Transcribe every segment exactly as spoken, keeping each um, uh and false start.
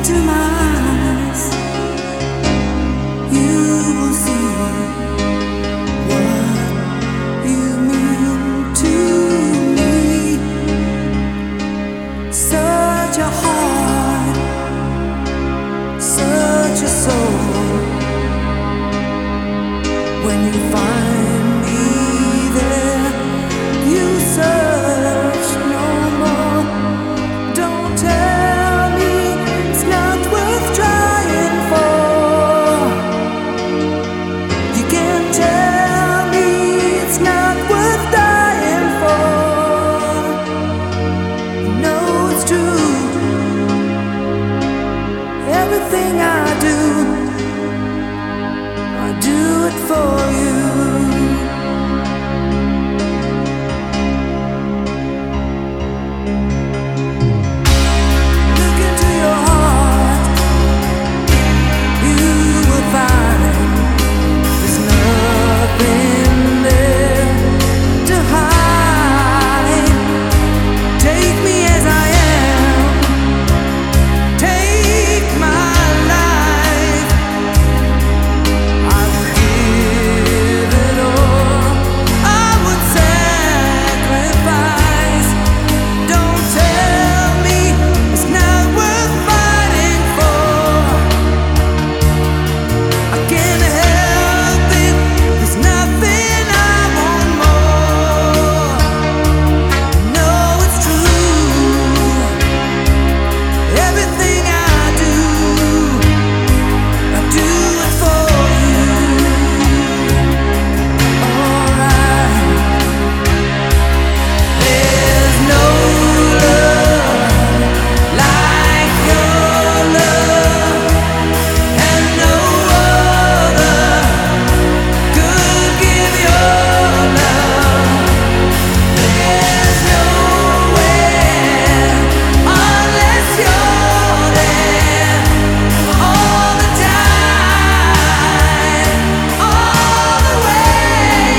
into my eyes, you will see what you mean to me. Such a heart, such a soul. When you find me there, you search no more. Don't tell me it's not worth trying for. You can't tell me it's not worth dying for. You know it's true. Everything I do, I do it for you. Look into your heart, you will find there's nothing there to hide. Take me as I am, take my life. I would give it all, I would sacrifice. Don't tell me it's not worth fighting for. I can't help it, there's nothing I want more. No, it's true. Everything I do, I do it for you. Alright. There's no love like your love, and no other could give your love. There's nowhere unless you're there all the time, all the way.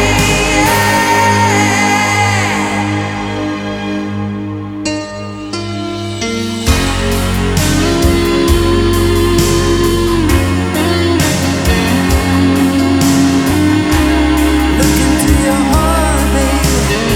Look into your heart, baby.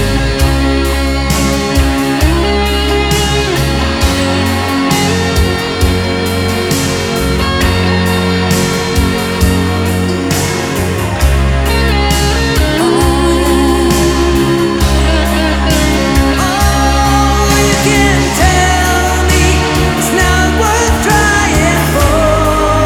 Oh, you can tell me it's not worth trying for.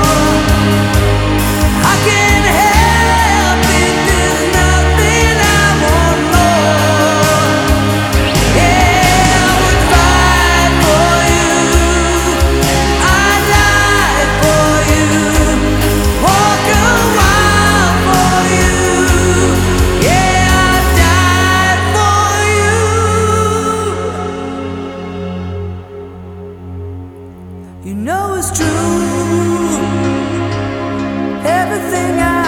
I can't help it, there's nothing I want more. Yeah, I would fight for you, I'd lie for you, walk a mile for you. Yeah, I'd die for you. You know it's true. Everything I